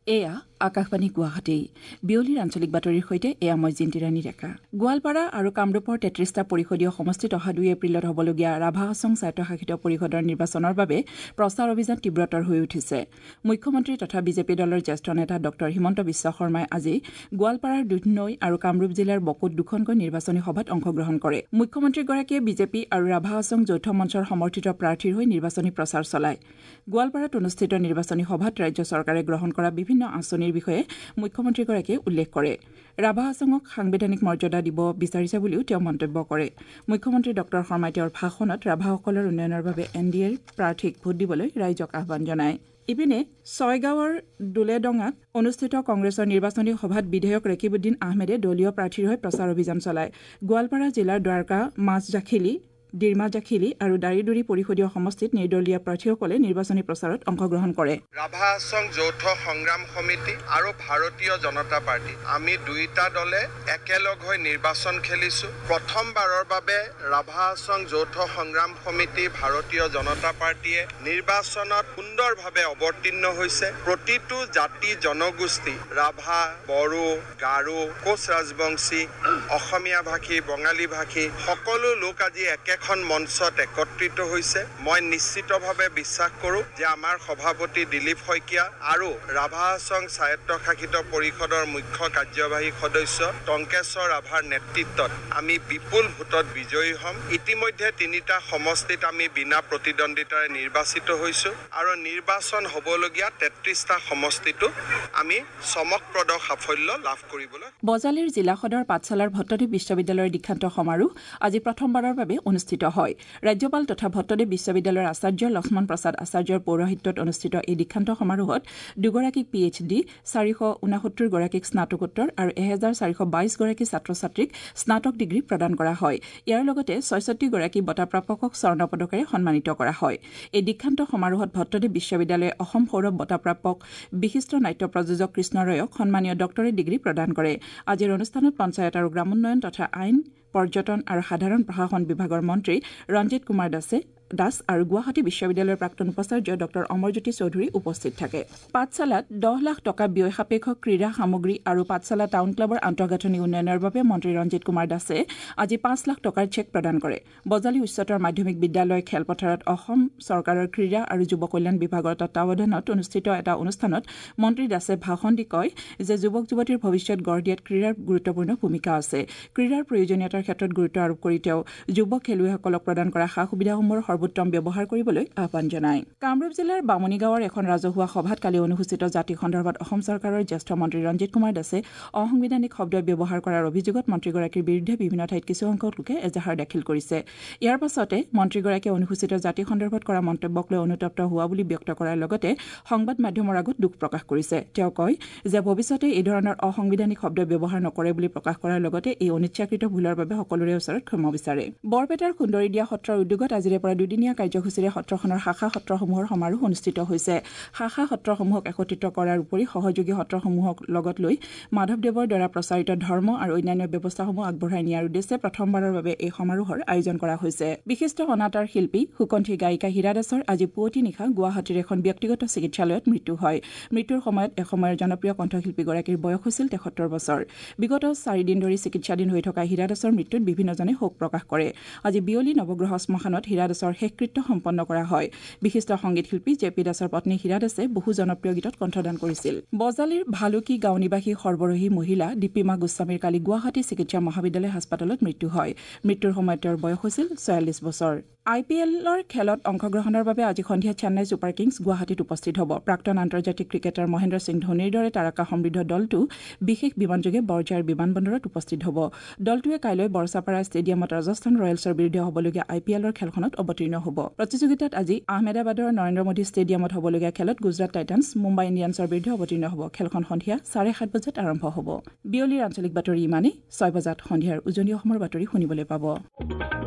এয়া আকাশবাণী গুৱাহাটী বিয়লিৰ আঞ্চলিক বাতৰিৰ সৈতে এয়া মই জিন্তিৰাণী ডেকা গোৱালপাৰা আৰু কামৰূপৰ ৩৩টা পৰিষদীয় সমষ্টিত অহা ২ এপ্ৰিলত হ'বলগীয়া ৰাভা হাছং স্বায়ত্তশাসিত পৰিষদৰ নিৰ্বাচনৰ বাবে প্ৰচাৰ অভিযান তীব্ৰতৰ হৈ উঠিছে মুখ্যমন্ত্ৰী তথা বিজেপি দলৰ জ্যেষ্ঠ নেতা ড হিমন্ত বিশ্ব শৰ্মাই আজি গোৱালপাৰাৰ দুধনৈ আৰু কামৰূপ জিলাৰ বকুত দুখনকৈ নিৰ্বাচনী সভাত অংশগ্ৰহণ কৰে মুখ্যমন্ত্ৰীগৰাকীয়ে বিজেপি আৰু ৰাভা হাছং যৌথ মঞ্চৰ সমৰ্থিত প্ৰাৰ্থীৰ হৈ নিৰ্বাচনী প্ৰচাৰ চলায় গোৱালপাৰাত অনুষ্ঠিত নিৰ্বাচনী সভাত ৰাজ্য চৰকাৰে গ্ৰহণ কৰা বিভিন্ন আঁচনিৰ বিষয়ে মুখ্যমন্ত্ৰীগৰাকীয়ে উল্লেখ কৰে ৰাভা হাছঙক সাংবিধানিক মৰ্যাদা দিব বিচাৰিছে বুলিও তেওঁ মন্তব্য কৰে মুখ্যমন্ত্ৰী ড শৰ্মাই তেওঁৰ ভাষণত ৰাভাসকলৰ উন্নয়নৰ বাবে এনডিএৰ প্ৰাৰ্থীক ভোট দিবলৈ ৰাইজক আহ্বান জনায় ইপিনে ছয়গাঁৱৰ দুলেডঙাত অনুষ্ঠিত কংগ্ৰেছৰ নিৰ্বাচনী সভাত বিধায়ক ৰেকিবুদ্দিন আহমেদে দলীয় প্ৰাৰ্থীৰ হৈ প্ৰচাৰ অভিযান চলায় গোৱালপাৰা জিলাৰ দ্বাৰকা মাছজাখিলি ডিৰমাজাখিলি আৰু দাৰিদুৰি পৰিষদীয় সমষ্টিত নিৰ্দলীয় প্ৰাৰ্থীসকলে নিৰ্বাচনী প্ৰচাৰত অংশগ্ৰহণ কৰে ৰাভা হাছং যৌথ সংগ্ৰাম সমিতি আৰু ভাৰতীয় জনতা পাৰ্টি আমি দুইটা দলে একেলগ হৈ নিৰ্বাচন খেলিছো প্ৰথমবাৰৰ বাবে ৰাভা হাছং যৌথ সংগ্ৰাম সমিতি ভাৰতীয় জনতা পাৰ্টিয়ে নিৰ্বাচনত সুন্দৰভাৱে অৱতীৰ্ণ হৈছে প্ৰতিটো জাতি জনগোষ্ঠী ৰাভা বড়ো গাৰো কোচ ৰাজবংশী অসমীয়া ভাষী বঙালী ভাষী সকলো লোক আজি এখন মঞ্চত একত্ৰিত হৈছে মই নিশ্চিতভাৱে বিশ্বাস কৰোঁ যে আমাৰ সভাপতি দিলীপ শইকীয়া আৰু ৰাভা হাছং স্বায়ত্তশাসিত পৰিষদৰ মুখ্য কাৰ্যবাহী সদস্য টংকেশ্বৰ ৰাভাৰ নেতৃত্বত আমি বিপুল ভোটত বিজয়ী হ'ম ইতিমধ্যে 3টা সমষ্টিত আমি বিনা প্ৰতিদ্বন্দ্বিতাৰে নিৰ্বাচিত হৈছো আৰু নিৰ্বাচন হ'বলগীয়া 33টা সমষ্টিটো আমি চমকপ্ৰদ সাফল্য লাভ কৰিবলৈ বজালিৰ জিলা সদৰ পাঠশালাৰ ভট্টদেৱ বিশ্ববিদ্যালয়ৰ দীক্ষান্ত সমাৰোহ আজি প্ৰথমবাৰৰ বাবে অনুষ্ঠিত হয় ৰাজ্যপাল তথা ভট্টদেৱ বিশ্ববিদ্যালয়ৰ আচাৰ্য লক্ষ্মণ প্ৰসাদ আচাৰ্যৰ পৌৰোহিত্যত অনুষ্ঠিত এই দীক্ষান্ত সমাৰোহত 2গৰাকীক পিএইচডি 469 গৰাকীক স্নাতকোত্তৰ আৰু 1422 গৰাকী ছাত্ৰ ছাত্ৰীক স্নাতক ডিগ্ৰী প্ৰদান কৰা হয় ইয়াৰ লগতে 66 গৰাকী বঁটাপ্ৰাপকক স্বৰ্ণ পদকেৰে সন্মানিত কৰা হয় এই দীক্ষান্ত সমাৰোহত ভট্টদেৱ বিশ্ববিদ্যালয়ে অসম সৌৰভ বঁটাপ্ৰাপক বিশিষ্ট নাট্য প্ৰযোজক কৃষ্ণ ৰয়ক সন্মানীয় ডক্টৰেট ডিগ্ৰী প্ৰদান কৰে আজিৰ অনুষ্ঠানত পঞ্চায়ত আৰু গ্ৰামোন্নয়ন তথা আইন পৰ্যটন আৰু সাধাৰণ প্ৰশাসন বিভাগৰ মন্ত্ৰী ৰঞ্জিত কুমাৰ দাস আৰু গুৱাহাটী বিশ্ববিদ্যালয়ৰ প্ৰাক্তন উপাচাৰ্য ড অমৰজ্যোতি চৌধুৰী উপস্থিত থাকে পাঠশালাত 10 লাখ টকা ব্যয় সাপেক্ষ ক্ৰীড়া সামগ্ৰী আৰু পাঠশালা টাউন ক্লাবৰ আন্তঃগাঁথনি উন্নয়নৰ বাবে মন্ত্ৰী ৰঞ্জিত কুমাৰ দাসে আজি 5 লাখ টকাৰ চেক প্ৰদান কৰে বজালী উচ্চতৰ মাধ্যমিক বিদ্যালয় খেলপথাৰত অসম চৰকাৰৰ ক্ৰীড়া আৰু যুৱ কল্যাণ বিভাগৰ তত্বাৱধানত অনুষ্ঠিত এটা অনুষ্ঠানত মন্ত্ৰী দাসে ভাষণ দি কয় যে যুৱক যুৱতীৰ ভৱিষ্যত গঢ় দিয়াত ক্ৰীড়াৰ গুৰুত্বপূৰ্ণ ভূমিকা আছে ক্ৰীড়াৰ প্ৰয়োজনীয়তাৰ ক্ষেত্ৰত গুৰুত্ব আৰোপ কৰি তেওঁ যুৱ খেলুৱৈসকলক প্ৰদান কৰা সা সুবিধাসমূহৰ সৰ্বোত্তম ব্যৱহাৰ কৰিবলৈ আহ্বান জনায় কামৰূপ জিলাৰ বামুণীগাঁৱৰ এখন ৰাজহুৱা সভাত কালি অনুসূচিত জাতি সন্দৰ্ভত অসম চৰকাৰৰ জ্যেষ্ঠ মন্ত্ৰী ৰঞ্জিত কুমাৰ দাসে অসাংবিধানিক শব্দ ব্যৱহাৰ কৰাৰ অভিযোগত মন্ত্ৰীগৰাকীৰ বিৰুদ্ধে বিভিন্ন ঠাইত কিছুসংখ্যক লোকে এজাহাৰ দাখিল কৰিছে ইয়াৰ পাছতে মন্ত্ৰীগৰাকীয়ে অনুসূচিত জাতি সন্দৰ্ভত কৰা মন্তব্যক লৈ অনুতপ্ত হোৱা বুলি ব্যক্ত কৰাৰ লগতে সংবাদ মাধ্যমৰ আগত দুখ প্ৰকাশ কৰিছে তেওঁ কয় যে ভৱিষ্যতে এই ধৰণৰ অসাংবিধানিক শব্দ ব্যৱহাৰ নকৰে বুলি প্ৰকাশ কৰাৰ লগতে এই অনিচ্ছাকৃত ভুলৰ বাবে সকলোৰে ওচৰত ক্ষমা বিচাৰে বৰপেটাৰ সুন্দৰী দিয়া সত্ৰৰ উদ্যোগত আজিৰে পৰা দুদিনীয়া কাৰ্যসূচীৰে সত্ৰখনৰ শাখা সত্ৰসমূহৰ সমাৰোহ অনুষ্ঠিত হৈছে শাখা সত্ৰসমূহক একত্ৰিত কৰাৰ উপৰি সহযোগী সত্ৰসমূহক লগত লৈ মাধৱদেৱৰ দ্বাৰা প্ৰচাৰিত ধৰ্ম আৰু অন্যান্য ব্যৱস্থাসমূহ আগবঢ়াই নিয়াৰ উদ্দেশ্যে প্ৰথমবাৰৰ বাবে এই সমাৰোহৰ আয়োজন কৰা হৈছে বিশিষ্ট অনাতাঁৰ শিল্পী সুকণ্ঠী গায়িকা হীৰা দাসৰ আজি পুৱতি নিশা গুৱাহাটীৰ এখন ব্যক্তিগত চিকিৎসালয়ত মৃত্যু হয় মৃত্যুৰ সময়ত এসময়ৰ জনপ্ৰিয় কণ্ঠশিল্পীগৰাকীৰ বয়স হৈছিল 73 বছৰ বিগত 4 দিন ধৰি চিকিৎসাধীন হৈ থকা হীৰা দাসৰ মৃত্যুত বিভিন্নজনে শোক প্ৰকাশ কৰে আজি বিয়লি নৱগ্ৰহ শ্মশানত হীৰা দাসৰ শেষকৃত্য সম্পন্ন কৰা হয় বিশিষ্ট সংগীত শিল্পী জেপি দাসৰ পত্নী হীৰা দাসে বহু জনপ্ৰিয় গীতত কণ্ঠদান কৰিছিল বজালিৰ ভালুকি গাঁও নিবাসী সৰ্বৰোহী মহিলা দীপিমা গোস্বামীৰ কালি গুৱাহাটী চিকিৎসা মহাবিদ্যালয় হাস্পতালত মৃত্যু হয় মৃত্যুৰ সময়ত তেওঁৰ বয়স হৈছিল 46 বছৰ IPLৰ খেলত অংশগ্ৰহণৰ বাবে আজি সন্ধিয়া চেন্নাই ছুপাৰ কিংছ গুৱাহাটীত উপস্থিত হ'ব প্ৰাক্তন আন্তৰ্জাতিক ক্ৰিকেটাৰ মহেন্দ্ৰ সিং ধোনীৰ দৰে তাৰকা সমৃদ্ধ দলটো বিশেষ বিমানযোগে বৰঝাৰ বিমানবন্দৰত উপস্থিত হ'ব দলটোৱে কাইলৈ বৰছাপাৰা ষ্টেডিয়ামত ৰাজস্থান ৰয়েলছৰ বিৰুদ্ধে হ'বলগীয়া IPLৰ খেলখনত অৱতীৰ্ণ হ'ব প্ৰতিযোগিতাত আজি আহমেদাবাদৰ নৰেন্দ্ৰ মোদী ষ্টেডিয়ামত হ'বলগীয়া খেলত গুজৰাট টাইটান্ছ মুম্বাই ইণ্ডিয়ানছৰ বিৰুদ্ধে অৱতীৰ্ণ হ'ব খেলখন সন্ধিয়া 7:30 বজাত আৰম্ভ হ'ব বিয়লিৰ আঞ্চলিক বাতৰি ইমানেই 6 বজাত সন্ধিয়াৰ উজনি অসমৰ বাতৰি শুনিবলৈ পাব